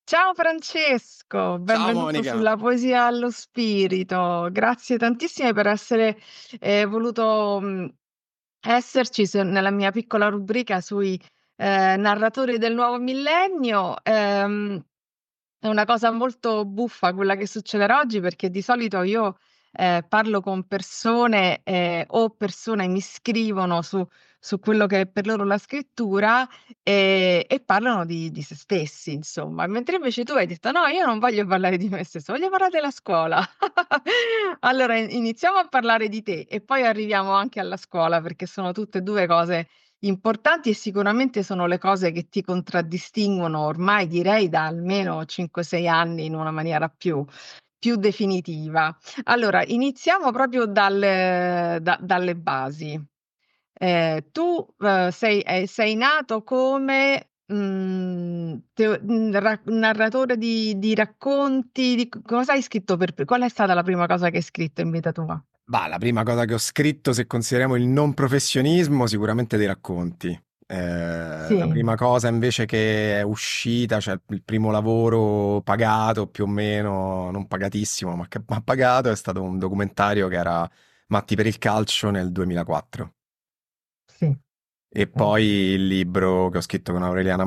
Ciao Francesco, Ciao benvenuto Monica. sulla Poesia allo Spirito. Grazie tantissime per essere voluto esserci nella mia piccola rubrica sui narratori del nuovo millennio. È una cosa molto buffa quella che succederà oggi, perché di solito io parlo con persone o persone mi scrivono su quello che è per loro la scrittura e parlano di se stessi, insomma. Mentre invece tu hai detto: "No, io non voglio parlare di me stesso, voglio parlare della scuola". Allora iniziamo a parlare di te e poi arriviamo anche alla scuola, perché sono tutte e 2 cose importanti e sicuramente sono le cose che ti contraddistinguono ormai direi da almeno 5, 6 anni in una maniera più definitiva. Allora, iniziamo proprio dalle basi. Tu sei nato come, narratore di racconti, di cosa hai scritto qual è stata la prima cosa che hai scritto in vita tua? Bah, la prima cosa che ho scritto, se consideriamo il non professionismo, sicuramente dei racconti. La Sì. prima cosa invece che è uscita, cioè il primo lavoro pagato più o meno, non pagatissimo, ma che mi ha pagato, è stato un documentario che era Matti per il calcio nel 2004. Sì. E poi il libro che ho scritto con Aureliana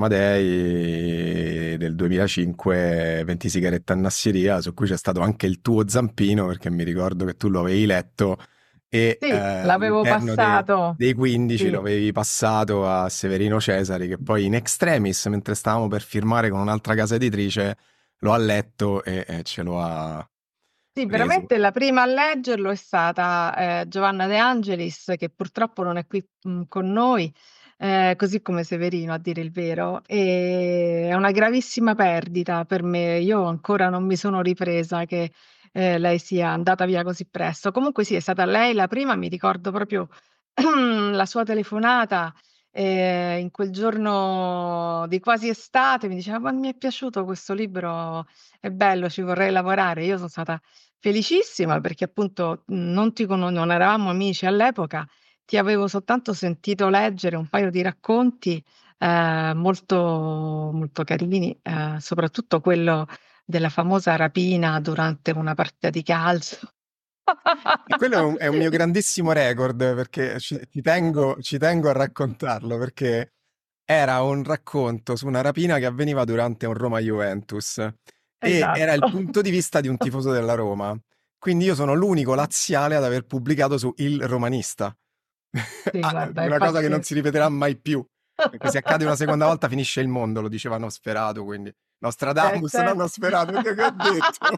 Amadei del 2005, 20 sigarette a Nassiriya, su cui c'è stato anche il tuo zampino, perché mi ricordo che tu lo avevi letto e Sì, l'avevo all'interno passato. dei 15 lo Sì. avevi passato a Severino Cesari, che poi in extremis, mentre stavamo per firmare con un'altra casa editrice, lo ha letto e ce lo ha Sì, preso. veramente la prima a leggerlo è stata, Giovanna De Angelis, che purtroppo non è qui, con noi, così come Severino a dire il vero. È una gravissima perdita per me. Io ancora non mi sono ripresa che, lei sia andata via così presto. Comunque sì, è stata lei la prima, mi ricordo proprio la sua telefonata, in quel giorno di quasi estate, mi diceva: "Ma mi è piaciuto questo libro, è bello, ci vorrei lavorare". Io son stata felicissima perché appunto, non eravamo amici all'epoca, ti avevo soltanto sentito leggere un paio di racconti, molto molto carini, soprattutto quello della famosa rapina durante una partita di calcio. E quello è un mio grandissimo record perché ci tengo a raccontarlo perché era un racconto su una rapina che avveniva durante un Roma-Juventus e era il Esatto. punto di vista di un tifoso della Roma. Quindi io sono l'unico laziale ad aver pubblicato su Il Romanista. Sì, guarda, è Una cosa che non si pazzesco. ripeterà mai più. Perché se accade una seconda volta finisce il mondo, lo diceva Nosferatu, quindi Nostradamus, non Certo. Nosferatu, che ho detto?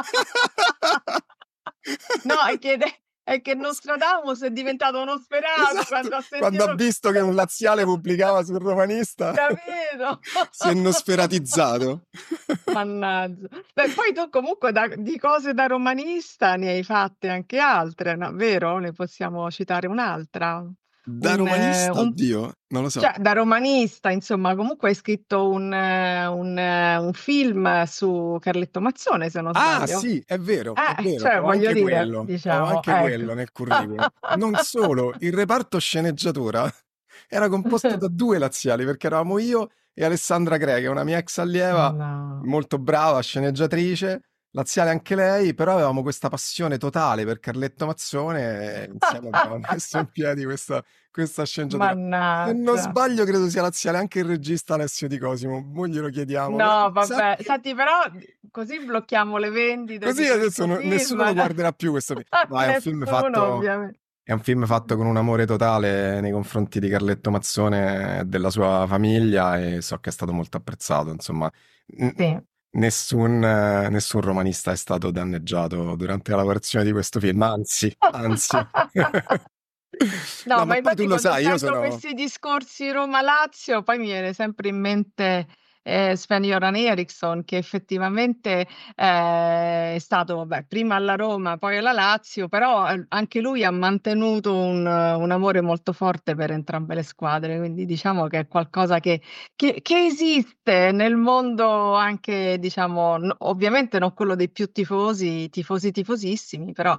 No, è che Nostradamus è diventato uno sperato Esatto, quando ha quando ha sentito visto che un laziale pubblicava sul Romanista capito? si è nosferatizzato. Mannaggia. Beh, poi tu comunque di cose da romanista ne hai fatte anche altre, no, vero? Ne possiamo citare un'altra? Da Un romanista, un oddio, non lo so. Cioè da romanista insomma, comunque hai scritto un film su Carletto Mazzone, se non Ah, sbaglio. sì, è vero, Cioè voglio dire, ho diciamo, anche ecco. quello nel curriculum. Non solo, il reparto sceneggiatura era composto da due laziali, perché eravamo io e Alessandra Crea, una mia ex allieva, No. molto brava sceneggiatrice, laziale anche lei, però avevamo questa passione totale per Carletto Mazzone e insieme abbiamo messo in piedi questa sceneggiatura. Se non Mannaggia. sbaglio, credo sia laziale anche il regista Alessio Di Cosimo, mo glielo chiediamo, però No, mi sa vabbè. che Senti però così blocchiamo le vendite così di adesso questo film. nessuno lo guarderà più questo film. No, Nessuno ovviamente. è un film fatto con un amore totale nei confronti di Carletto Mazzone e della sua famiglia e so che è stato molto apprezzato. Insomma, N- Sì. nessun romanista è stato danneggiato durante la lavorazione di questo film, anzi, anzi. No, No, ma ma poi tu infatti lo quando sai, io sento sono... questi discorsi Roma-Lazio, poi mi viene sempre in mente, Sven-Göran Eriksson che effettivamente, è stato vabbè, prima alla Roma, poi alla Lazio, però, anche lui ha mantenuto un amore molto forte per entrambe le squadre, quindi diciamo che è qualcosa che esiste nel mondo anche diciamo, ovviamente non quello dei più tifosi, tifosissimi, però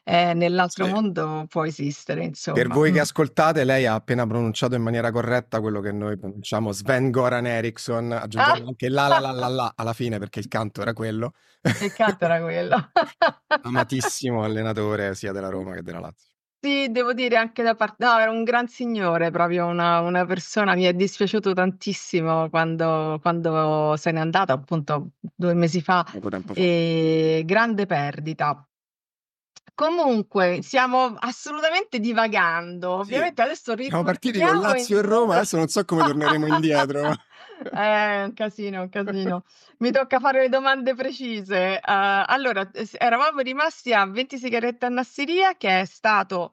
nell'altro Sì. mondo può esistere, Per insomma. voi che ascoltate, lei ha appena pronunciato in maniera corretta quello che noi pronunciamo Sven-Goran Eriksson, Ah! aggiungendo anche la alla fine perché il canto era quello. Il canto era quello. Amatissimo allenatore sia della Roma che della Lazio. Sì, devo dire anche da parte no, era un gran signore, proprio una persona mi è dispiaciuto tantissimo quando se n'è andato, appunto 2 mesi fa, Poco tempo fa. grande perdita. Comunque stiamo assolutamente divagando. Sì, Ovviamente adesso siamo partiti con riportiamo Lazio e Roma, adesso non so come torneremo indietro. un casino, un casino. Mi tocca fare le domande precise. Allora, eravamo rimasti a 20 sigarette a Nassiriya, che è stato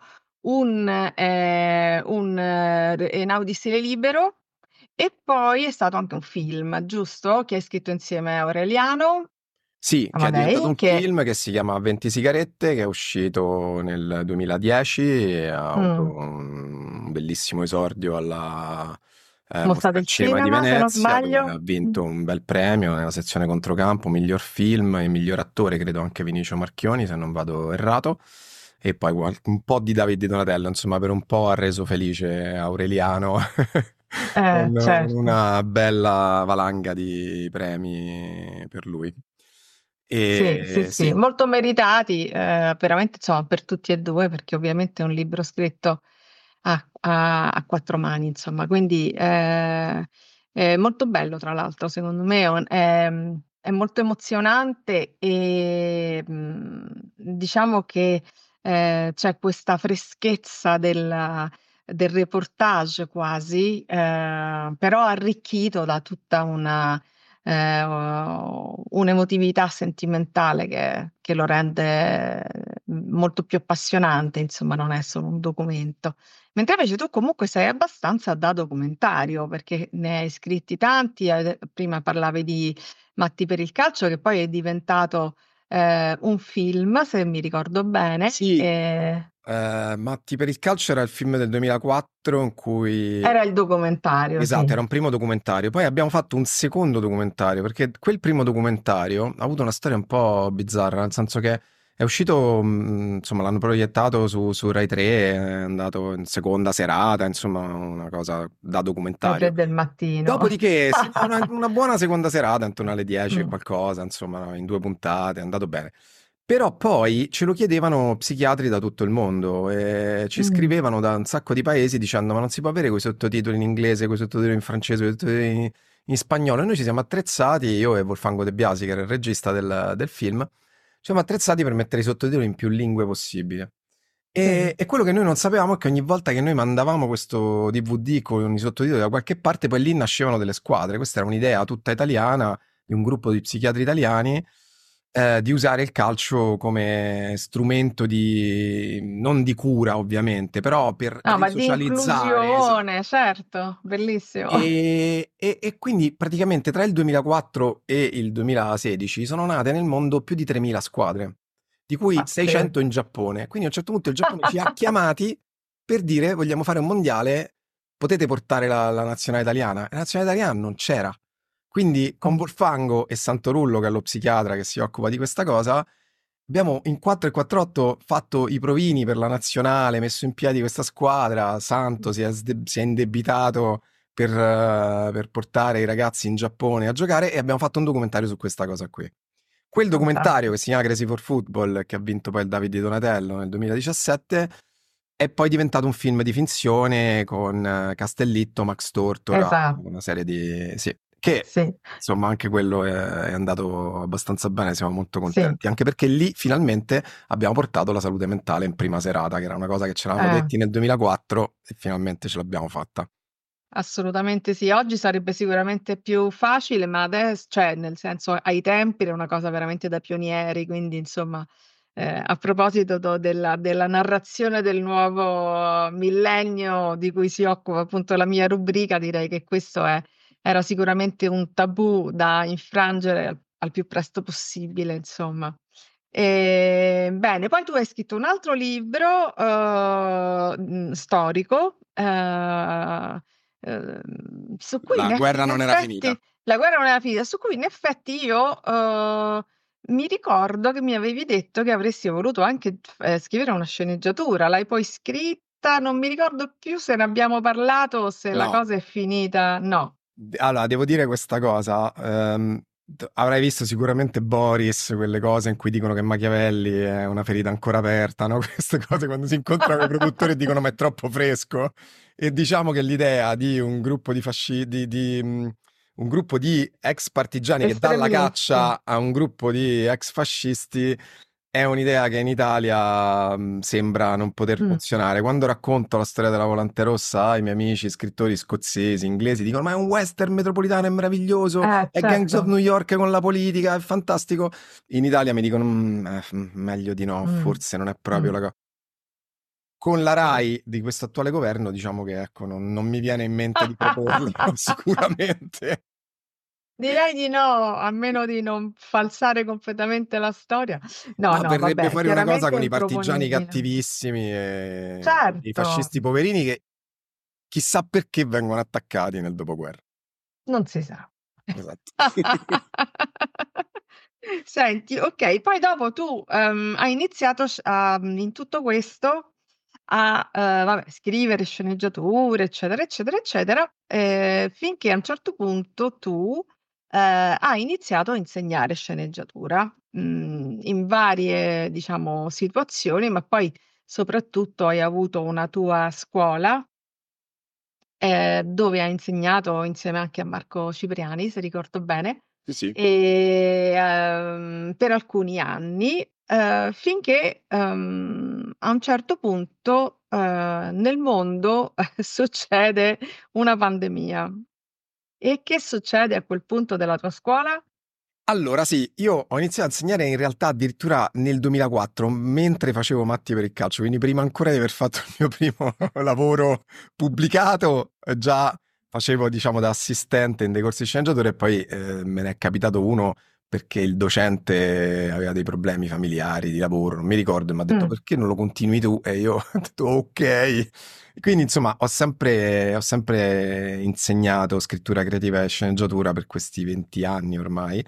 un Einaudi stile libero, e poi è stato anche un film, giusto? Che hai scritto insieme a Aureliano Sì, che è diventato Amadei, un che film che si chiama 20 sigarette, che è uscito nel 2010 e ha avuto mh, un bellissimo esordio alla Mostra Mostra al del Cinema di Cinema, se non Venezia, dove sbaglio. ha vinto un bel premio nella sezione controcampo, miglior film e miglior attore, credo anche Vinicio Marchioni, se non vado errato. E poi un po' di Davide Donatello, insomma, per un po' ha reso felice Aureliano con Certo. una bella valanga di premi per lui. Sì, sì, E sì, sì, molto meritati, veramente insomma per tutti e 2, perché ovviamente è un libro scritto a 4 mani, insomma, quindi, è molto bello tra l'altro secondo me, è molto emozionante e, diciamo che, c'è questa freschezza del reportage quasi, però arricchito da tutta un'emotività sentimentale che lo rende molto più appassionante, insomma, non è solo un documento. Mentre invece tu comunque sei abbastanza da documentario, perché ne hai scritti tanti, prima parlavi di Matti per il calcio, che poi è diventato un film, se mi ricordo bene. sì, Matti per il calcio era il film del 2004 in cui. Era il documentario, Esatto, sì. era un primo documentario. Poi abbiamo fatto un secondo documentario, perché quel primo documentario ha avuto una storia un po' bizzarra, nel senso che è uscito, insomma, l'hanno proiettato su Rai 3, è andato in seconda serata, insomma, una cosa da Alle 3 documentario. del mattino. Dopodiché, sì, no, una buona seconda serata, intorno alle 10 e Mh, qualcosa, insomma, in 2 puntate, è andato bene. Però poi ce lo chiedevano psichiatri da tutto il mondo e ci mh, scrivevano da un sacco di paesi dicendo ma non si può avere quei sottotitoli in inglese, quei sottotitoli in francese, quei sottotitoli in spagnolo. E noi ci siamo attrezzati, io e Wolfango De Biasi, che era il regista del film, ci siamo attrezzati per mettere i sottotitoli in più lingue possibile. sì. E quello che noi non sapevamo è che ogni volta che noi mandavamo questo DVD con i sottotitoli da qualche parte, poi lì nascevano delle squadre. Questa era un'idea tutta italiana di un gruppo di psichiatri italiani di usare il calcio come strumento di, non di cura ovviamente, però per No, ma di risocializzare. inclusione, certo, bellissimo. E quindi praticamente tra il 2004 e il 2016 sono nate nel mondo più di 3.000 squadre, di cui Pazzesco. 600 in Giappone. Quindi a un certo punto il Giappone ci ha chiamati per dire vogliamo fare un mondiale, potete portare la nazionale italiana? E la nazionale italiana non c'era. Quindi con Mh, Volfango e Santorullo, che è lo psichiatra che si occupa di questa cosa, abbiamo in 4 e 4-8 fatto i provini per la nazionale, messo in piedi questa squadra. Santo si è indebitato per portare i ragazzi in Giappone a giocare e abbiamo fatto un documentario su questa cosa qui. Quel documentario che fantastico. si chiama Crazy for Football, che ha vinto poi il Davide Donatello nel 2017, è poi diventato un film di finzione con Castellitto, Max Tortora, Esa una serie di. Sì, che sì, insomma anche quello è andato abbastanza bene, siamo molto sì, contenti, anche perché lì finalmente abbiamo portato la salute mentale in prima serata, che era una cosa che ce l'avevamo eh. detti nel 2004 e finalmente ce l'abbiamo fatta. Assolutamente sì. Oggi sarebbe sicuramente più facile, ma cioè nel senso ai tempi era una cosa veramente da pionieri, quindi insomma, a proposito della narrazione del nuovo millennio di cui si occupa appunto la mia rubrica, direi che questo era sicuramente un tabù da infrangere al più presto possibile, insomma. Bene, poi tu hai scritto un altro libro, storico, su cui La in guerra non era finita. effetti La guerra non era finita, su cui in effetti io, mi ricordo che mi avevi detto che avresti voluto anche scrivere una sceneggiatura. L'hai poi scritta? Non mi ricordo più se ne abbiamo parlato o se la No. cosa è finita. No. Allora, devo dire questa cosa. Avrai visto sicuramente Boris, quelle cose in cui dicono che Machiavelli è una ferita ancora aperta, no? Queste cose quando si incontrano con i produttori dicono ma è troppo fresco. E diciamo che l'idea di un gruppo un gruppo di ex partigiani che dà la Estremisti. caccia a un gruppo di ex fascisti è un'idea che in Italia sembra non poter Mm. funzionare. Quando racconto la storia della Volante Rossa ai miei amici scrittori scozzesi, inglesi, dicono: Ma è un western metropolitano, è meraviglioso, è Gangs of Certo. New York con la politica, è fantastico. In Italia mi dicono: Meglio di no, Mm. forse non è proprio Mm. la cosa. Con la Rai di questo attuale governo, diciamo che ecco, non mi viene in mente di proporlo sicuramente. Direi di no, a meno di non falsare completamente la storia. No, Ma no, verrebbe vabbè, fuori una cosa chiaramente con è i partigiani improponibile. cattivissimi e i Certo, fascisti poverini che chissà perché vengono attaccati nel dopoguerra. non si sa. Esatto. Senti, okay, poi dopo tu, hai iniziato in tutto questo a, vabbè, scrivere sceneggiature, eccetera, eccetera, eccetera, finché a un certo punto tu, hai iniziato a insegnare sceneggiatura, in varie, diciamo, situazioni, ma poi soprattutto hai avuto una tua scuola, dove ha insegnato insieme anche a Marco Cipriani, se ricordo bene, Sì, sì. per alcuni anni, finché, a un certo punto, nel mondo succede una pandemia. E che succede a quel punto della tua scuola? Allora sì, io ho iniziato a insegnare in realtà addirittura nel 2004, mentre facevo Matti per il calcio, quindi prima ancora di aver fatto il mio primo lavoro pubblicato, già facevo diciamo da assistente in dei corsi di sceneggiatura e poi me ne è capitato uno perché il docente aveva dei problemi familiari di lavoro, non mi ricordo, e mi ha detto Mh. perché non lo continui tu? E io ho detto ok. Quindi insomma ho sempre insegnato scrittura creativa e sceneggiatura per questi 20 anni ormai.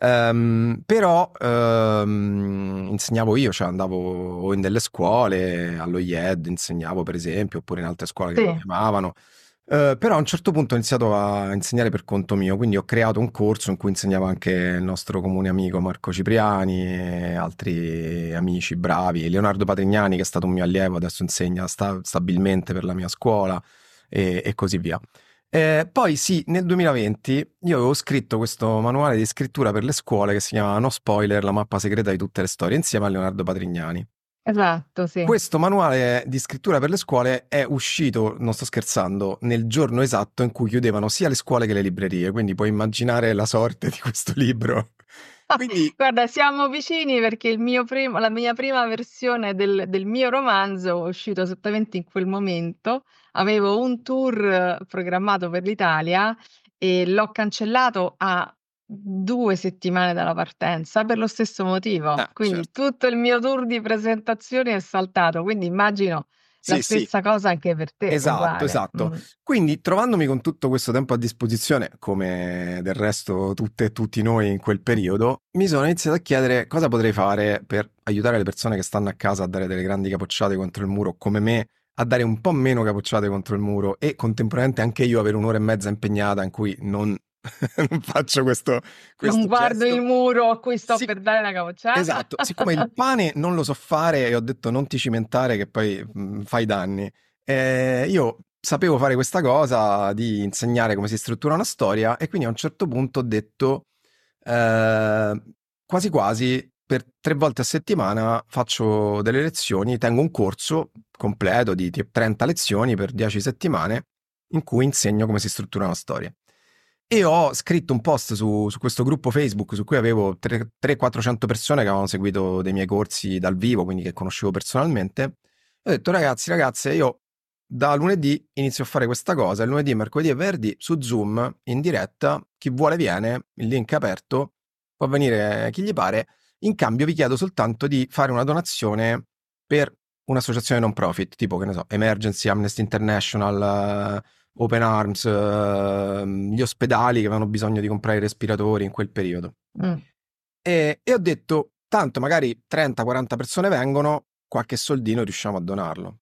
Però insegnavo io, cioè andavo o in delle scuole, allo IED insegnavo per esempio, oppure in altre scuole che mi Sì. chiamavano. Però a un certo punto ho iniziato a insegnare per conto mio, quindi ho creato un corso in cui insegnavo anche il nostro comune amico Marco Cipriani e altri amici bravi, Leonardo Patrignani che è stato un mio allievo, adesso insegna stabilmente per la mia scuola e così via. Poi sì, nel 2020 io avevo scritto questo manuale di scrittura per le scuole che si chiama No Spoiler, la mappa segreta di tutte le storie, insieme a Leonardo Patrignani. Esatto, sì. Questo manuale di scrittura per le scuole è uscito, non sto scherzando, nel giorno esatto in cui chiudevano sia le scuole che le librerie, quindi puoi immaginare la sorte di questo libro. Quindi, Guarda, siamo vicini perché la mia prima versione del mio romanzo è uscito esattamente in quel momento. Avevo un tour programmato per l'Italia e l'ho cancellato a 2 settimane dalla partenza per lo stesso motivo. Quindi certo. tutto il mio tour di presentazioni è saltato, quindi immagino la Sì, sì. stessa cosa anche per te, Esatto, uguale. esatto. Quindi trovandomi con tutto questo tempo a disposizione, come del resto tutte e tutti noi in quel periodo, mi sono iniziato a chiedere cosa potrei fare per aiutare le persone che stanno a casa a dare delle grandi capocciate contro il muro, come me, a dare un po' meno capocciate contro il muro e contemporaneamente anche io avere un'ora e mezza impegnata in cui non, non faccio Non questo guardo il gesto. muro a cui sto Sì, per dare la capocciata. esatto, siccome il pane non lo so fare e ho detto non ti cimentare che poi fai danni, io sapevo fare questa cosa di insegnare come si struttura una storia e quindi a un certo punto ho detto eh, quasi quasi per 3 volte a settimana faccio delle lezioni, tengo un corso completo di 30 lezioni per 10 settimane in cui insegno come si struttura una storia. E ho scritto un post su questo gruppo Facebook su cui avevo 300-400 persone che avevano seguito dei miei corsi dal vivo, quindi che conoscevo personalmente. E ho detto ragazzi, ragazze, io da lunedì inizio a fare questa cosa, il lunedì, mercoledì e venerdì su Zoom in diretta, chi vuole viene, il link è aperto, può venire chi gli pare, in cambio vi chiedo soltanto di fare una donazione per un'associazione non profit, tipo che ne so, Emergency, Amnesty International, Open Arms, gli ospedali che avevano bisogno di comprare i respiratori in quel periodo. Mh. E ho detto, tanto magari 30-40 persone vengono, qualche soldino riusciamo a donarlo.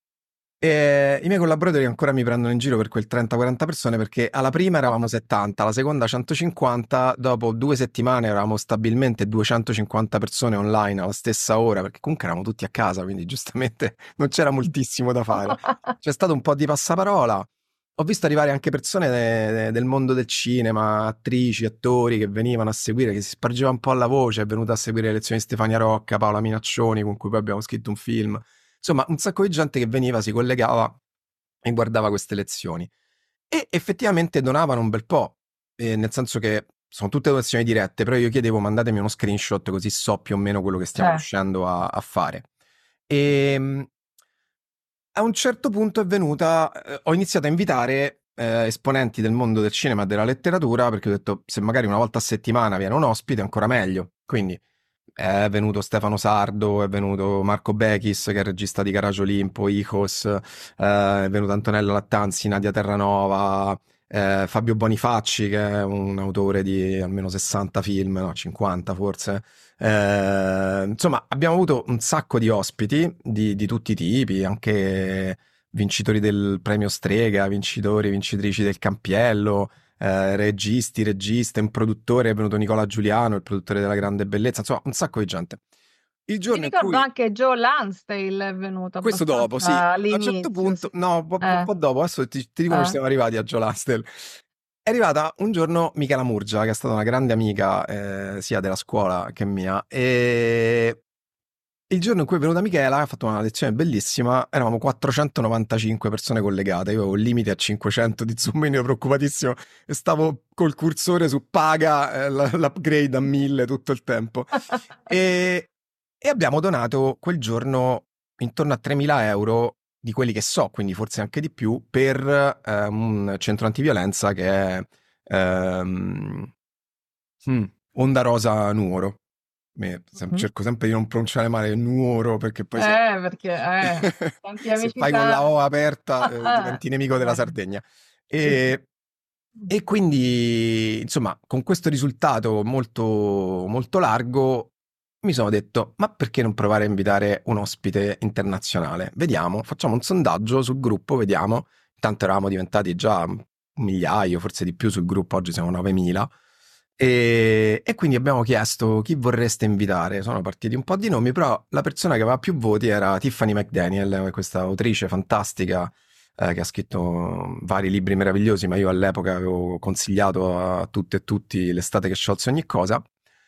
E i miei collaboratori ancora mi prendono in giro per quel 30-40 persone perché alla prima eravamo 70, alla seconda 150, dopo 2 settimane eravamo stabilmente 250 persone online alla stessa ora, perché comunque eravamo tutti a casa, quindi giustamente non c'era moltissimo da fare. C'è stato un po' di passaparola. Ho visto arrivare anche persone del mondo del cinema, attrici, attori che venivano a seguire, che si spargeva un po' la voce, è venuta a seguire le lezioni di Stefania Rocca, Paola Minaccioni, con cui poi abbiamo scritto un film. Insomma, un sacco di gente che veniva, si collegava e guardava queste lezioni. E effettivamente donavano un bel po', nel senso che sono tutte donazioni dirette, però io chiedevo mandatemi uno screenshot così so più o meno quello che stiamo Cioè, riuscendo a fare. E a un certo punto è venuta, ho iniziato a invitare esponenti del mondo del cinema e della letteratura perché ho detto se magari una volta a settimana viene un ospite ancora meglio. Quindi è venuto Stefano Sardo, è venuto Marco Bechis che è il regista di Garage Olimpo, Icos, è venuto Antonella Lattanzi, Nadia Terranova, Fabio Bonifacci che è un autore di almeno 60 film, no 50 forse. Insomma, abbiamo avuto un sacco di ospiti di tutti i tipi, anche vincitori del premio Strega, vincitori, vincitrici del Campiello, registi, registe, un produttore, è venuto Nicola Giuliano, il produttore della Grande Bellezza, insomma, un sacco di gente. Il mi giorno in ricordo cui anche Joe Lansdale è venuto questo dopo, sì. abbastanza A un certo all'inizio, sì. punto, no, un po' dopo, adesso ti dico come ci Eh. siamo arrivati a Joe Lastel. È arrivata un giorno Michela Murgia, che è stata una grande amica sia della scuola che mia, e il giorno in cui è venuta Michela, ha fatto una lezione bellissima, eravamo 495 persone collegate, io avevo il limite a 500 di Zoom, quindi ero preoccupatissimo e stavo col cursore su paga l'upgrade a 1000 tutto il tempo. E, e abbiamo donato quel giorno intorno a 3.000 euro di quelli che so, quindi forse anche di più, per un centro antiviolenza che è ehm, mm, Onda Rosa Nuoro. Mhm. Cerco sempre di non pronunciare male Nuoro perché poi se, Perché tanti se amici fai con la sardi. O aperta diventi nemico della Eh, Sardegna. sì, sì. E, e quindi, insomma, con questo risultato molto, molto largo, mi sono detto, ma perché non provare a invitare un ospite internazionale? Vediamo, facciamo un sondaggio sul gruppo, vediamo. Intanto eravamo diventati già un migliaio, forse di più sul gruppo, oggi siamo 9.000. E quindi abbiamo chiesto chi vorreste invitare. Sono partiti un po' di nomi, però la persona che aveva più voti era Tiffany McDaniel, questa autrice fantastica che ha scritto vari libri meravigliosi, ma io all'epoca avevo consigliato a tutte e tutti L'estate che sciolse ogni cosa.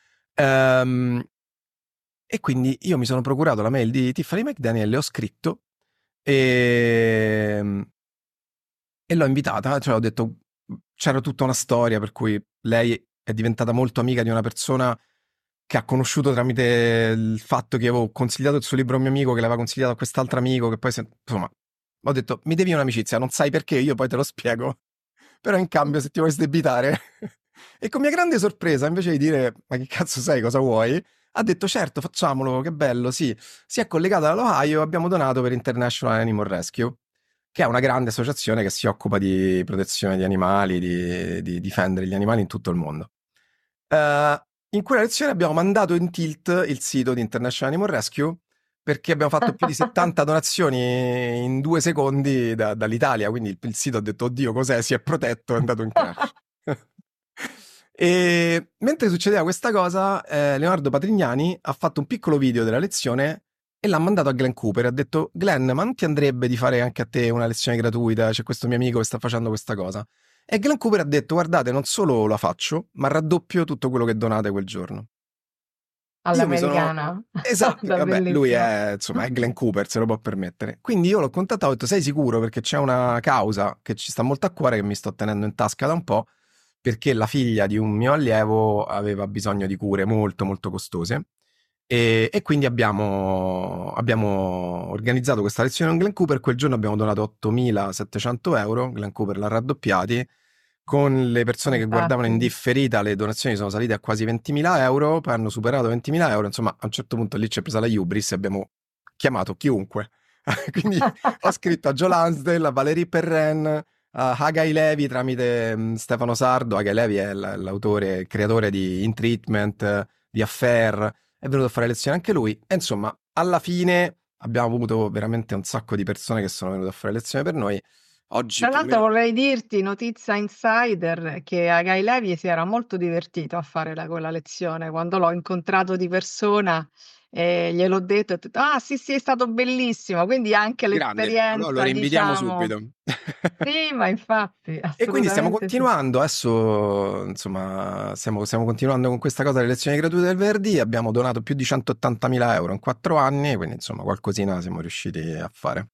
Ehm, e quindi io mi sono procurato la mail di Tiffany McDaniel, le ho scritto e, e l'ho invitata, cioè ho detto, c'era tutta una storia per cui lei è diventata molto amica di una persona che ha conosciuto tramite il fatto che avevo consigliato il suo libro a un mio amico, che l'aveva consigliato a quest'altro amico, che poi, insomma, ho detto, mi devi un'amicizia, non sai perché, io poi te lo spiego, però in cambio se ti vuoi sdebitare. E con mia grande sorpresa, invece di dire, ma che cazzo sei, cosa vuoi? Ha detto, certo, facciamolo, che bello, sì. Si è collegata all'Ohio e abbiamo donato per International Animal Rescue, che è una grande associazione che si occupa di protezione di animali, di difendere gli animali in tutto il mondo. In quella lezione abbiamo mandato in tilt il sito di International Animal Rescue perché abbiamo fatto più di 70 donazioni in 2 secondi dall'Italia, quindi il sito ha detto, oddio, cos'è? Si è protetto, è andato in crash. E mentre succedeva questa cosa, Leonardo Patrignani ha fatto un piccolo video della lezione e l'ha mandato a Glenn Cooper. Ha detto, Glenn, ma non ti andrebbe di fare anche a te una lezione gratuita? C'è questo mio amico che sta facendo questa cosa. E Glenn Cooper ha detto, guardate, non solo la faccio, ma raddoppio tutto quello che donate quel giorno. Io mi sono... All'americana. Esatto, Da vabbè, lui bellissimo. è, insomma, è Glenn Cooper, se lo può permettere. Quindi io l'ho contattato e ho detto, sei sicuro? Perché c'è una causa che ci sta molto a cuore, che mi sto tenendo in tasca da un po', perché la figlia di un mio allievo aveva bisogno di cure molto, molto costose. E quindi abbiamo organizzato questa lezione con Glenn Cooper. Quel giorno abbiamo donato 8.700 euro. Glenn Cooper l'ha raddoppiati. Con le persone che guardavano in Fantastico. differita, le donazioni sono salite a quasi 20.000 euro. Poi hanno superato 20.000 euro. Insomma, a un certo punto lì ci è presa la Hubris e abbiamo chiamato chiunque. Quindi ho scritto a Joe Lansdale, a Valérie Perren, a Hagai Levi tramite Stefano Sardo. Hagai Levi è l'autore, il creatore di In Treatment, di affair, è venuto a fare lezioni anche lui, e insomma, alla fine abbiamo avuto veramente un sacco di persone che sono venute a fare lezioni per noi. Oggi Tra più o l'altro meno... vorrei dirti, notizia insider, che a Guy Levi si era molto divertito a fare quella lezione. Quando l'ho incontrato di persona gliel'ho detto, ho detto, ah sì sì, è stato bellissimo. Quindi anche Grande, allora lo l'esperienza, reinvitiamo diciamo, subito. sì, ma infatti, E quindi stiamo assolutamente sì. continuando, adesso insomma stiamo continuando con questa cosa delle lezioni gratuite del venerdì, abbiamo donato più di 180.000 euro in 4 anni, quindi insomma qualcosina siamo riusciti a fare.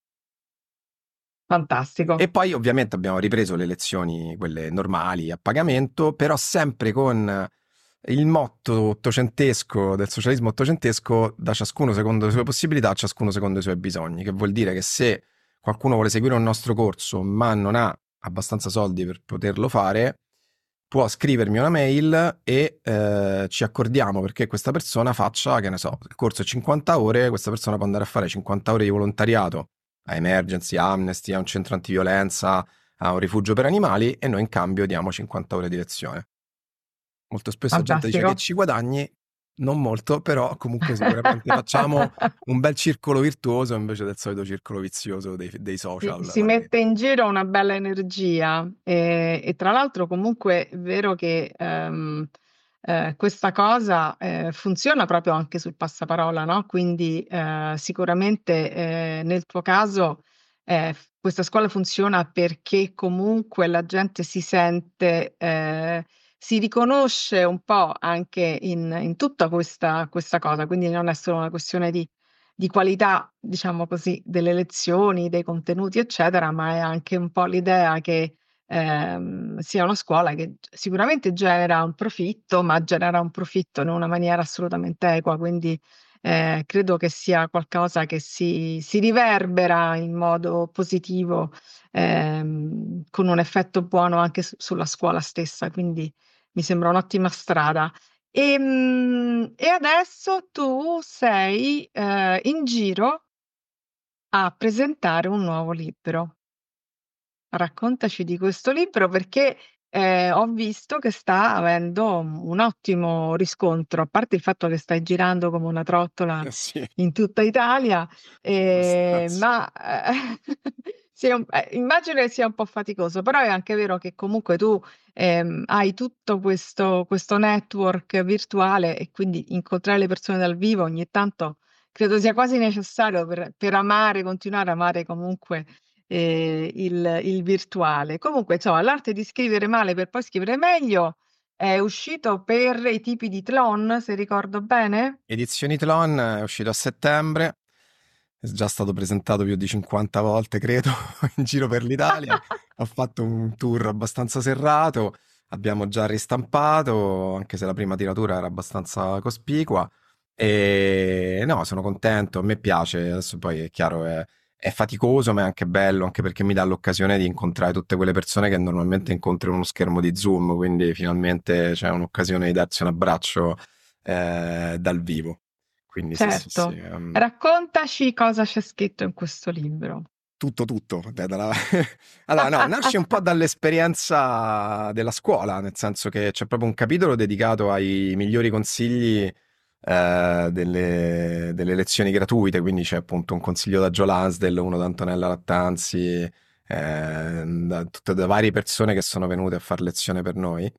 E Fantastico. poi ovviamente abbiamo ripreso le lezioni, quelle normali, a pagamento, però sempre con il motto ottocentesco del socialismo ottocentesco, da ciascuno secondo le sue possibilità, ciascuno secondo i suoi bisogni, che vuol dire che se qualcuno vuole seguire un nostro corso ma non ha abbastanza soldi per poterlo fare, può scrivermi una mail e ci accordiamo perché questa persona faccia, che ne so, il corso è 50 ore, questa persona può andare a fare 50 ore di volontariato a Emergency, a Amnesty, a un centro antiviolenza, a un rifugio per animali e noi in cambio diamo 50 ore di lezione. Molto spesso la gente dice che Fantastico. ci guadagni, non molto, però comunque sicuramente facciamo un bel circolo virtuoso invece del solito circolo vizioso dei social Si là dentro. mette in giro una bella energia e tra l'altro comunque è vero che questa cosa funziona proprio anche sul passaparola, no? Quindi sicuramente nel tuo caso questa scuola funziona perché comunque la gente si sente, si riconosce un po' anche in tutta questa cosa, quindi non è solo una questione di qualità, diciamo così, delle lezioni, dei contenuti, eccetera, ma è anche un po' l'idea che sia una scuola che sicuramente genera un profitto, ma genera un profitto in una maniera assolutamente equa, quindi credo che sia qualcosa che si riverbera in modo positivo, con un effetto buono anche sulla scuola stessa, quindi mi sembra un'ottima strada. E adesso tu sei in giro a presentare un nuovo libro. Raccontaci di questo libro perché ho visto che sta avendo un ottimo riscontro, a parte il fatto che stai girando come una trottola Sì, in tutta Italia, abbastanza. ma immagino che sia un po' faticoso, però è anche vero che comunque tu hai tutto questo network virtuale e quindi incontrare le persone dal vivo ogni tanto credo sia quasi necessario per amare, continuare a amare comunque il virtuale. Comunque, insomma, l'arte di scrivere male per poi scrivere meglio è uscito per i tipi di Tlon, se ricordo bene? Edizioni Tlon è uscito a settembre, è già stato presentato più di 50 volte, credo, in giro per l'Italia. Ha fatto un tour abbastanza serrato, abbiamo già ristampato, anche se la prima tiratura era abbastanza cospicua. E no, sono contento, a me piace, adesso poi è chiaro, è faticoso, ma è anche bello, anche perché mi dà l'occasione di incontrare tutte quelle persone che normalmente incontri in uno schermo di Zoom, quindi finalmente c'è un'occasione di darsi un abbraccio dal vivo. Quindi sì, sì, sì. Certo. Raccontaci cosa c'è scritto in questo libro. Tutto. Allora, no, nasce un po' dall'esperienza della scuola, nel senso che c'è proprio un capitolo dedicato ai migliori consigli delle lezioni gratuite, quindi c'è appunto un consiglio da Joe Lansdale, uno da Antonella Lattanzi, da varie persone che sono venute a fare lezione per noi.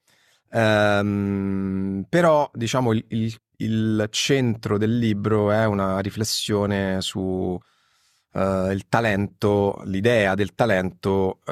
Però, diciamo, il centro del libro è una riflessione su il talento, l'idea del talento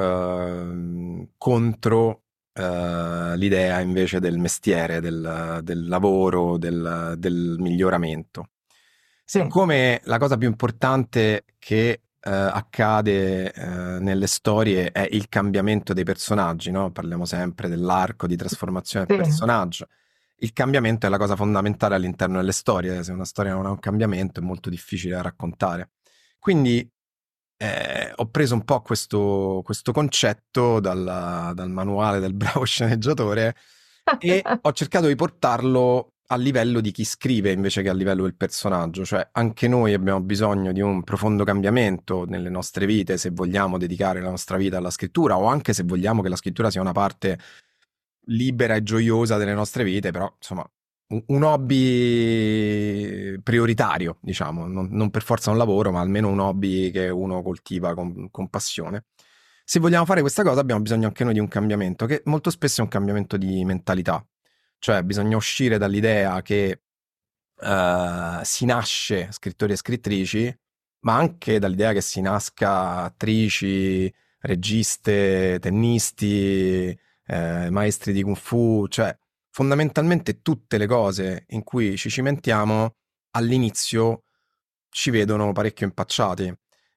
contro l'idea invece del mestiere, del lavoro, del miglioramento. Sì, Siccome la cosa più importante che accade nelle storie è il cambiamento dei personaggi, no? Parliamo sempre dell'arco di trasformazione del sì. personaggio. Il cambiamento è la cosa fondamentale all'interno delle storie. Se una storia non ha un cambiamento è molto difficile da raccontare. Quindi ho preso un po' questo concetto dal manuale del bravo sceneggiatore e ho cercato di portarlo a livello di chi scrive invece che a livello del personaggio, cioè anche noi abbiamo bisogno di un profondo cambiamento nelle nostre vite se vogliamo dedicare la nostra vita alla scrittura o anche se vogliamo che la scrittura sia una parte libera e gioiosa delle nostre vite, però insomma un hobby prioritario, diciamo, non per forza un lavoro, ma almeno un hobby che uno coltiva con passione. Se vogliamo fare questa cosa abbiamo bisogno anche noi di un cambiamento, che molto spesso è un cambiamento di mentalità, cioè bisogna uscire dall'idea che si nasce scrittori e scrittrici, ma anche dall'idea che si nasca attrici, registe, tennisti, maestri di Kung Fu, cioè fondamentalmente tutte le cose in cui ci cimentiamo all'inizio ci vedono parecchio impacciati.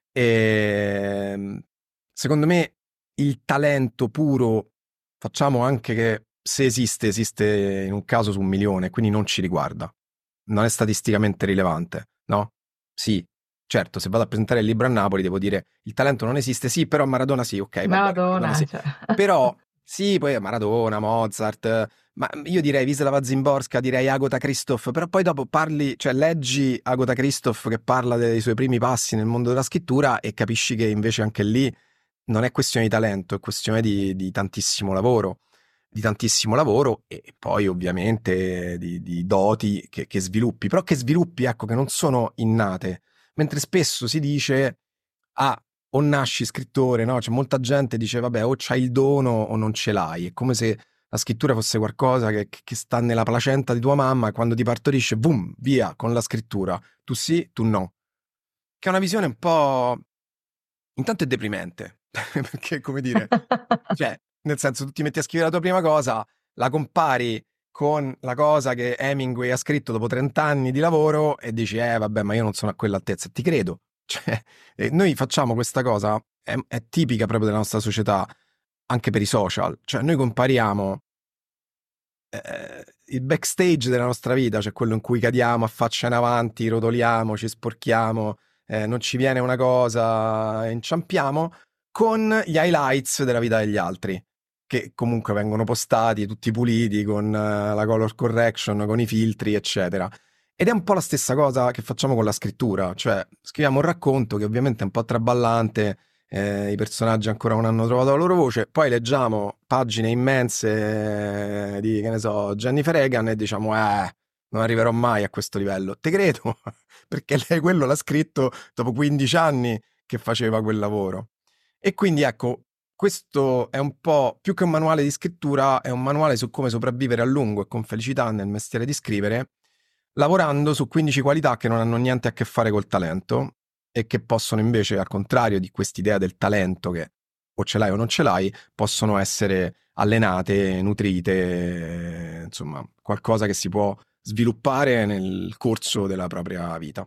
E secondo me il talento puro, facciamo anche che se esiste, esiste in un caso su 1 milione, quindi non ci riguarda. Non è statisticamente rilevante, no? Sì, certo, se vado a presentare il libro a Napoli devo dire il talento non esiste, sì, però Maradona sì, ok, va bene, Maradona Madonna, sì. cioè. Però sì, poi Maradona, Mozart, ma io direi Wisława Szymborska, direi Agota Christoph, però poi dopo parli, cioè leggi Agota Christoph che parla dei suoi primi passi nel mondo della scrittura e capisci che invece anche lì non è questione di talento, è questione di tantissimo lavoro, e poi ovviamente di doti che sviluppi, però che sviluppi, ecco, che non sono innate, mentre spesso si dice, ah, o nasci scrittore, no? C'è molta gente che dice, vabbè, o c'hai il dono o non ce l'hai, è come se la scrittura fosse qualcosa che sta nella placenta di tua mamma e quando ti partorisce, boom, via, con la scrittura, tu sì, tu no, che è una visione un po'... Intanto è deprimente, perché come dire, cioè, nel senso, tu ti metti a scrivere la tua prima cosa, la compari con la cosa che Hemingway ha scritto dopo 30 anni di lavoro e dici, vabbè, ma io non sono a quell'altezza. Ti credo. Cioè, noi facciamo questa cosa, è tipica proprio della nostra società, anche per i social. Cioè, noi compariamo il backstage della nostra vita, cioè quello in cui cadiamo a faccia in avanti, rotoliamo, ci sporchiamo, non ci viene una cosa, inciampiamo, con gli highlights della vita degli altri, che comunque vengono postati tutti puliti con la color correction, con i filtri, eccetera. Ed è un po' la stessa cosa che facciamo con la scrittura, cioè scriviamo un racconto che ovviamente è un po' traballante, i personaggi ancora non hanno trovato la loro voce, poi leggiamo pagine immense di, che ne so, Jennifer Egan e diciamo, non arriverò mai a questo livello. Te credo, perché lei quello l'ha scritto dopo 15 anni che faceva quel lavoro. E quindi ecco, questo è un po' più che un manuale di scrittura, è un manuale su come sopravvivere a lungo e con felicità nel mestiere di scrivere, lavorando su 15 qualità che non hanno niente a che fare col talento e che possono invece, al contrario di quest'idea del talento che o ce l'hai o non ce l'hai, possono essere allenate, nutrite, insomma, qualcosa che si può sviluppare nel corso della propria vita.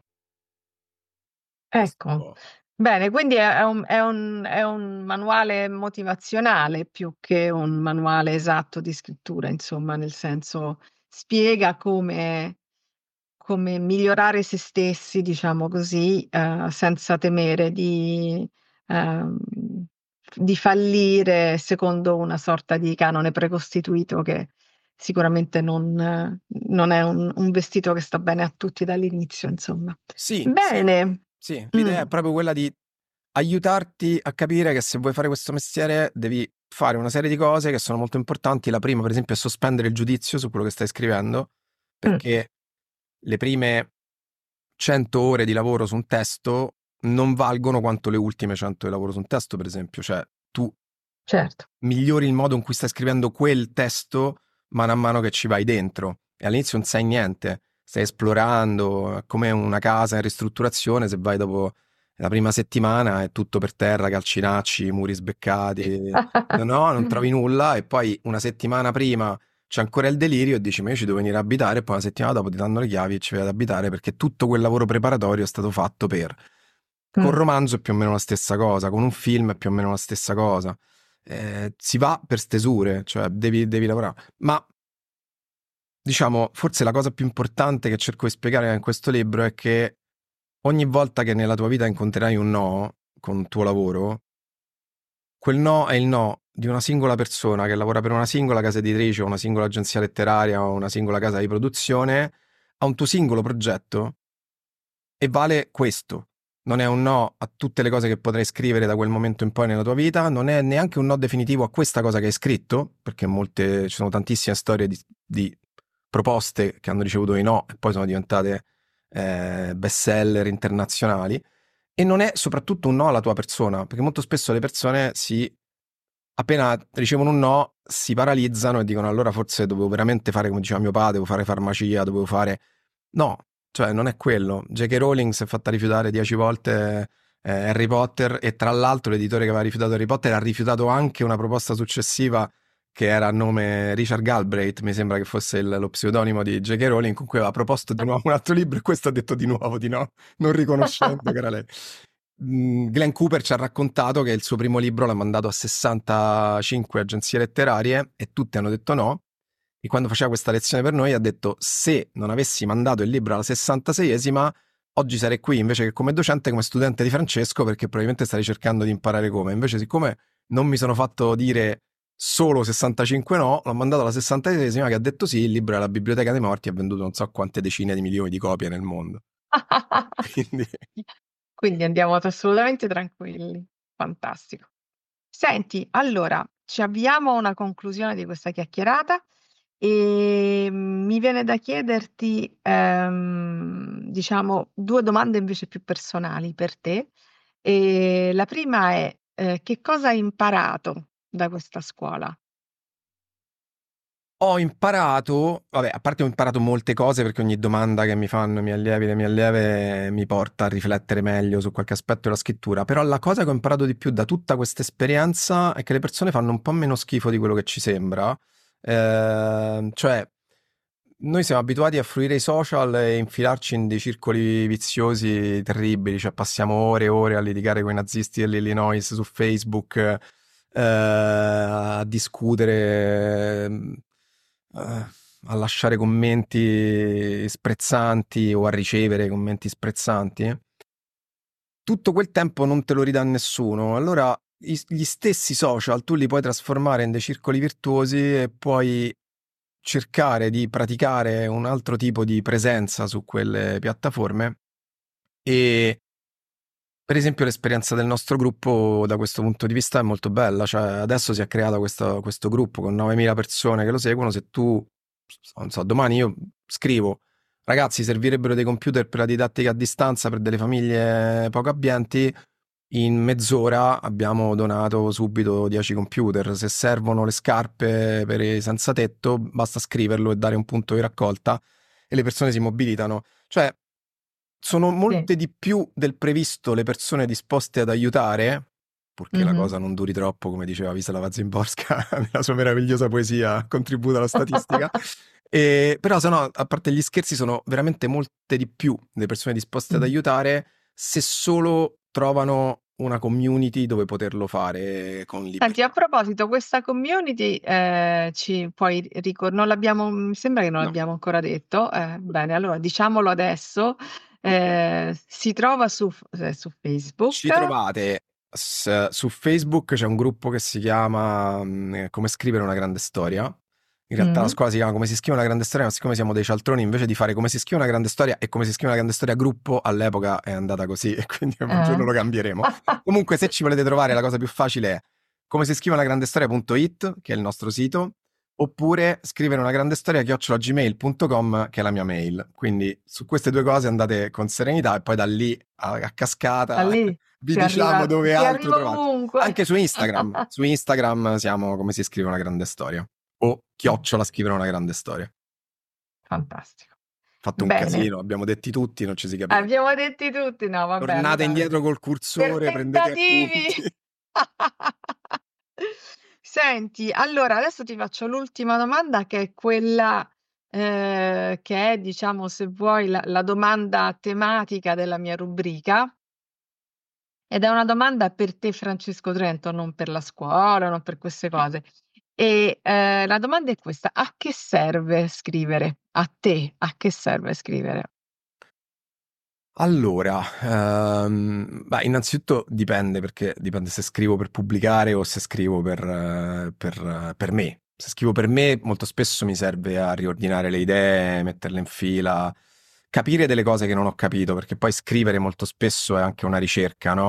Ecco, Questo- bene, quindi è un manuale motivazionale più che un manuale esatto di scrittura, insomma, nel senso spiega come migliorare se stessi, diciamo così, senza temere ehm, di fallire secondo una sorta di canone precostituito che sicuramente non è un vestito che sta bene a tutti dall'inizio, insomma. Sì, sì, Bene. sì, Mm, l'idea è proprio quella di aiutarti a capire che se vuoi fare questo mestiere devi fare una serie di cose che sono molto importanti. La prima, per esempio, è sospendere il giudizio su quello che stai scrivendo, mm, perché le prime 100 ore di lavoro su un testo non valgono quanto le ultime 100 di lavoro su un testo, per esempio. Cioè, tu certo. migliori il modo in cui stai scrivendo quel testo mano a mano che ci vai dentro. E all'inizio non sai niente, stai esplorando, è come una casa in ristrutturazione, se vai dopo la prima settimana è tutto per terra, calcinacci, muri sbeccati, no, non trovi nulla e poi una settimana prima c'è ancora il delirio e dici ma io ci devo venire a abitare e poi una settimana dopo ti danno le chiavi e ci vai ad abitare perché tutto quel lavoro preparatorio è stato fatto per. Con un Mm. romanzo è più o meno la stessa cosa, con un film è più o meno la stessa cosa. Si va per stesure, cioè devi lavorare. Ma diciamo, forse la cosa più importante che cerco di spiegare in questo libro è che ogni volta che nella tua vita incontrerai un no con il tuo lavoro, quel no è il no di una singola persona che lavora per una singola casa editrice o una singola agenzia letteraria o una singola casa di produzione a un tuo singolo progetto e vale questo. Non è un no a tutte le cose che potrai scrivere da quel momento in poi nella tua vita, non è neanche un no definitivo a questa cosa che hai scritto, perché ci sono tantissime storie di proposte che hanno ricevuto i no e poi sono diventate bestseller internazionali. E non è soprattutto un no alla tua persona, perché molto spesso le persone appena ricevono un no, si paralizzano e dicono allora forse dovevo veramente fare come diceva mio padre, dovevo fare farmacia, dovevo fare... No, cioè non è quello. J.K. Rowling si è fatta rifiutare 10 volte Harry Potter, e tra l'altro l'editore che aveva rifiutato Harry Potter ha rifiutato anche una proposta successiva che era a nome Richard Galbraith, mi sembra che fosse lo pseudonimo di J.K. Rowling, con cui aveva proposto di nuovo un altro libro, e questo ha detto di nuovo di no, non riconoscendo che era lei. Glenn Cooper ci ha raccontato che il suo primo libro l'ha mandato a 65 agenzie letterarie e tutte hanno detto no, e quando faceva questa lezione per noi ha detto: se non avessi mandato il libro alla 66esima, oggi sarei qui invece che come docente, come studente di Francesco, perché probabilmente starei cercando di imparare come. Invece, siccome non mi sono fatto dire solo 65 no, l'ho mandato alla 66esima che ha detto sì, il libro è alla Biblioteca dei Morti, ha venduto non so quante decine di milioni di copie nel mondo. Quindi... Quindi andiamo assolutamente tranquilli. Fantastico. Senti, allora, ci avviamo a una conclusione di questa chiacchierata e mi viene da chiederti, diciamo, due domande invece più personali per te. E la prima è, che cosa hai imparato da questa scuola? Ho imparato, vabbè, a parte ho imparato molte cose perché ogni domanda che mi fanno i miei allievi, le mie allieve, mi porta a riflettere meglio su qualche aspetto della scrittura, però la cosa che ho imparato di più da tutta questa esperienza è che le persone fanno un po' meno schifo di quello che ci sembra. Cioè, noi siamo abituati a fruire i social e infilarci in dei circoli viziosi terribili, cioè passiamo ore e ore a litigare con i nazisti dell'Illinois su Facebook, a discutere, a lasciare commenti sprezzanti o a ricevere commenti sprezzanti. Tutto quel tempo non te lo ridà nessuno, allora gli stessi social tu li puoi trasformare in dei circoli virtuosi e puoi cercare di praticare un altro tipo di presenza su quelle piattaforme. E per esempio l'esperienza del nostro gruppo da questo punto di vista è molto bella, cioè adesso si è creato questo gruppo con 9.000 persone che lo seguono. Se tu, non so, domani io scrivo: ragazzi, servirebbero dei computer per la didattica a distanza per delle famiglie poco abbienti, in mezz'ora abbiamo donato subito 10 computer. Se servono le scarpe per i senza tetto, basta scriverlo e dare un punto di raccolta e le persone si mobilitano. Cioè, sono Sì. molte di più del previsto le persone disposte ad aiutare, purché la Mhm. cosa non duri troppo, come diceva Wisława Szymborska nella sua meravigliosa poesia Contributo alla statistica. Però, se no, a parte gli scherzi, sono veramente molte di più le persone disposte ad Mm. aiutare, se solo trovano una community dove poterlo fare con Senti, a libertà. proposito, questa community ci puoi non l'abbiamo, mi sembra che non No. l'abbiamo ancora detto. Bene, allora diciamolo adesso. Si trova su Ci Facebook. trovate su Facebook, c'è un gruppo che si chiama Come scrivere una grande storia. In realtà la Mm. scuola si chiama Come si scrive una grande storia, ma siccome siamo dei cialtroni, invece di fare Come si scrive una grande storia e Come si scrive una grande storia gruppo, all'epoca è andata così e quindi un giorno Eh? lo cambieremo. Comunque, se ci volete trovare, la cosa più facile è come si scrive una grande storia.it, che è il nostro sito, oppure scrivere una grande storia @gmail.com, che è la mia mail. Quindi su queste due cose andate con serenità e poi da lì a Da cascata lì vi diciamo dove si altro arriva trovate. ovunque. Anche su Instagram. Su Instagram siamo Come si scrive una grande storia. O @ scrivere una grande storia. Fantastico. Fatto un Bene, casino, abbiamo detti tutti, non ci si capisce. abbiamo detti tutti. No, vabbè, Tornate allora indietro col per cursore, prendete tentativi. appunti. Senti, allora adesso ti faccio l'ultima domanda che è quella che è, diciamo, se vuoi, la domanda tematica della mia rubrica. Ed è una domanda per te, Francesco Trento, non per la scuola, non per queste cose. E la domanda è questa: a che serve scrivere? A te, a che serve scrivere? Allora, beh, innanzitutto dipende, perché dipende se scrivo per pubblicare o se scrivo per me. Se scrivo per me, molto spesso mi serve a riordinare le idee, metterle in fila, capire delle cose che non ho capito, perché poi scrivere molto spesso è anche una ricerca, no?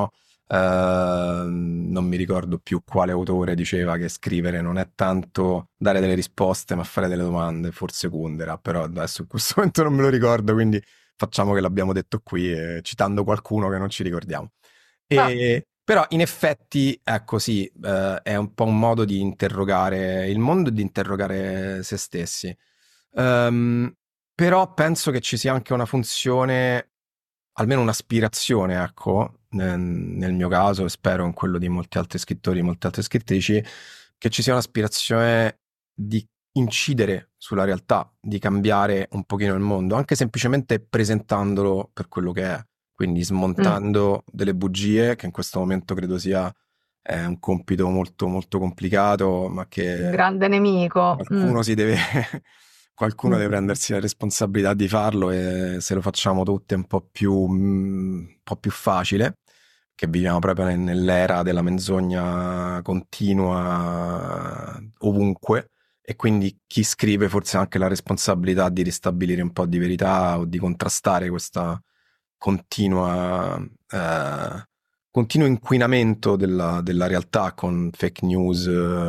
Non mi ricordo più quale autore diceva che scrivere non è tanto dare delle risposte, ma fare delle domande, forse Kundera, però adesso in questo momento non me lo ricordo, quindi facciamo che l'abbiamo detto qui, citando qualcuno che non ci ricordiamo. Ah, Però in effetti, ecco sì, è un po' un modo di interrogare il mondo e di interrogare se stessi. Ehm, Però penso che ci sia anche una funzione, almeno un'aspirazione, ecco, nel mio caso, e spero in quello di molti altri scrittori, molte altre scrittrici, che ci sia un'aspirazione di incidere sulla realtà, di cambiare un pochino il mondo, anche semplicemente presentandolo per quello che è, quindi mm, smontando delle bugie, che in questo momento credo sia un compito molto molto complicato, ma un che grande nemico. qualcuno si deve, qualcuno deve Mm. prendersi la responsabilità di farlo, e se lo facciamo tutti è un po' più facile, che viviamo proprio nell'era della menzogna continua ovunque, e quindi chi scrive forse ha anche la responsabilità di ristabilire un po' di verità o di contrastare questa continua, continuo inquinamento della realtà con fake news,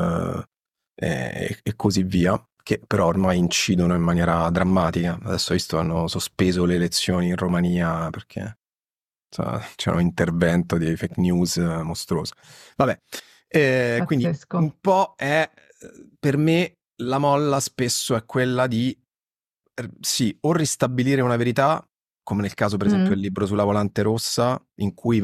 e così via, che però ormai incidono in maniera drammatica. Adesso ho visto hanno sospeso le elezioni in Romania perché c'è un intervento di fake news mostruoso. Vabbè, quindi Pazzesco. un po' è, per me, la molla spesso è quella di, sì, o ristabilire una verità, come nel caso per esempio Mm. del libro sulla volante rossa, in cui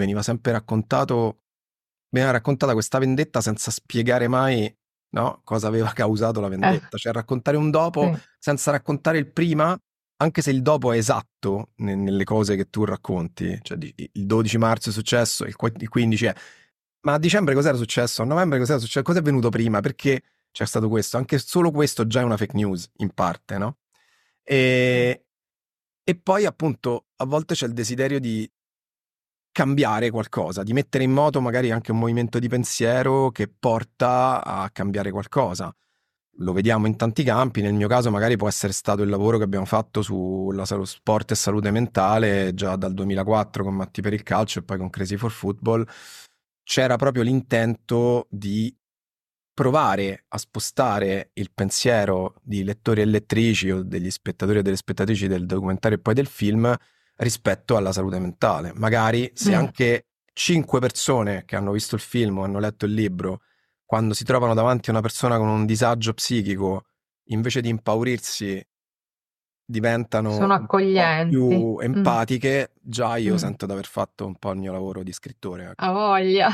veniva raccontata questa vendetta senza spiegare mai, no, cosa aveva causato la Eh, vendetta, cioè raccontare un dopo sì. senza raccontare il prima, anche se il dopo è esatto nelle cose che tu racconti, cioè il 12 marzo è successo, il 15 è, ma a dicembre cos'era successo? A novembre cos'era successo? Cosa è venuto prima? Perché c'è stato questo? Anche solo questo già è una fake news, in parte, no? Mm. E, e poi appunto a volte c'è il desiderio di cambiare qualcosa, di mettere in moto magari anche un movimento di pensiero che porta a cambiare qualcosa. Lo vediamo in tanti campi, nel mio caso magari può essere stato il lavoro che abbiamo fatto sulla sport e salute mentale già dal 2004 con Matti per il calcio e poi con Crazy for Football. C'era proprio l'intento di provare a spostare il pensiero di lettori e lettrici o degli spettatori e delle spettatrici del documentario e poi del film rispetto alla salute mentale. Magari se Mm. anche 5 persone che hanno visto il film o hanno letto il libro, quando si trovano davanti a una persona con un disagio psichico, invece di impaurirsi, diventano Sono un po' accoglienti. più Mm. empatiche, già io Mm. sento di aver fatto un po' il mio lavoro di scrittore, ecco. Ha voglia.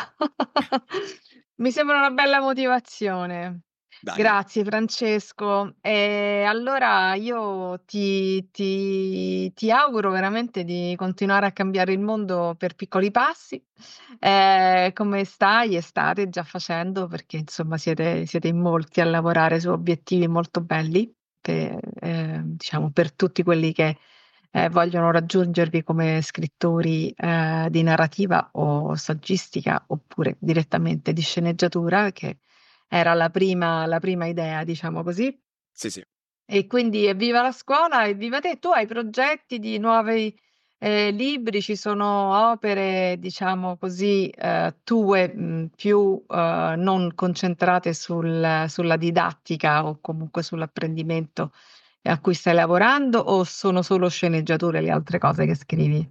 Mi sembra una bella motivazione. Dai. Grazie Francesco. E allora io ti auguro veramente di continuare a cambiare il mondo per piccoli passi, come stai e state già facendo, perché insomma siete in molti a lavorare su obiettivi molto belli, diciamo, per tutti quelli che vogliono raggiungervi come scrittori di narrativa o saggistica oppure direttamente di sceneggiatura, che era la prima idea, diciamo così. Sì, sì. E quindi evviva la scuola, evviva te. Tu hai progetti di nuovi libri, ci sono opere, diciamo così, tue, più non concentrate sulla didattica o comunque sull'apprendimento a cui stai lavorando, o sono solo sceneggiature le altre cose che scrivi?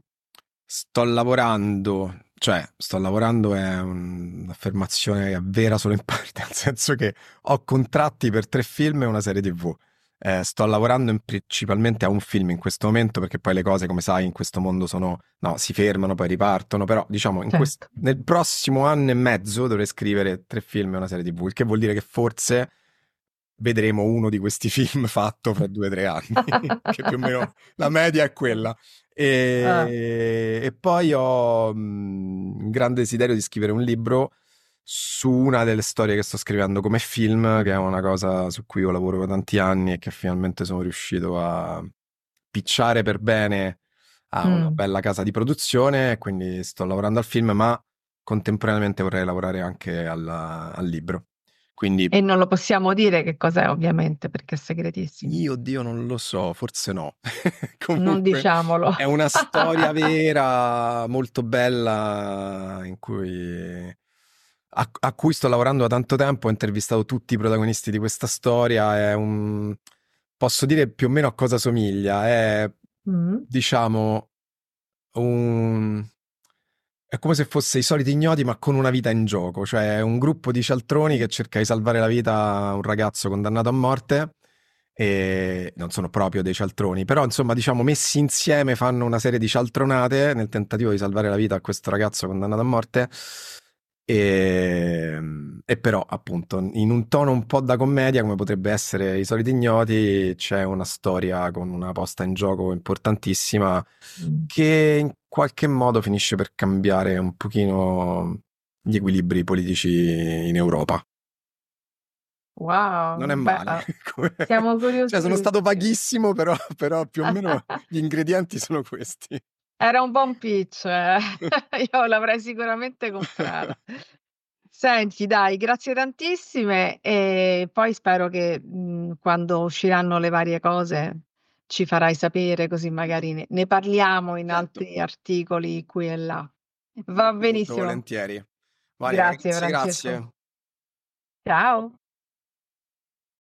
Sto lavorando è un'affermazione che è vera solo in parte, nel senso che ho contratti per 3 film e una serie TV. Sto lavorando principalmente a un film in questo momento, perché poi le cose, come sai, in questo mondo no, si fermano, poi ripartono, però diciamo Certo. nel prossimo anno e mezzo dovrei scrivere 3 film e una serie TV, il che vuol dire che forse vedremo uno di questi film fatto fra 2 o 3 anni, che più o meno la media è quella. Ah, E poi ho un grande desiderio di scrivere un libro su una delle storie che sto scrivendo come film, che è una cosa su cui io lavoro da tanti anni e che finalmente sono riuscito a picciare per bene a una mm. bella casa di produzione, quindi sto lavorando al film, ma contemporaneamente vorrei lavorare anche al libro. Quindi E non lo possiamo dire che cos'è, ovviamente, perché è segretissimo. io, Dio, non lo so, forse no. Non Comunque diciamolo. è una storia vera, molto bella, in cui a cui sto lavorando da tanto tempo. Ho intervistato tutti i protagonisti di questa storia. Posso dire più o meno a cosa somiglia. Mm. Diciamo, un... È come se fosse i soliti ignoti, ma con una vita in gioco. Cioè, è un gruppo di cialtroni che cerca di salvare la vita a un ragazzo condannato a morte. E non sono proprio dei cialtroni, però insomma, diciamo, messi insieme fanno una serie di cialtronate nel tentativo di salvare la vita a questo ragazzo condannato a morte. E però, appunto, in un tono un po' da commedia, come potrebbe essere I soliti ignoti, c'è una storia con una posta in gioco importantissima Mm. che in qualche modo finisce per cambiare un pochino gli equilibri politici in Europa. Non Wow, è beh, male. Come- siamo Cioè, sono stato curiosissimi. vaghissimo, però più o meno gli ingredienti sono questi. Era un buon pitch, io l'avrei sicuramente comprata. Senti dai, grazie tantissime e poi spero che, quando usciranno le varie cose ci farai sapere così magari ne parliamo in Certo, altri articoli qui e là. Va molto benissimo. volentieri. Maria, Grazie grazie, Francesco. grazie. Ciao.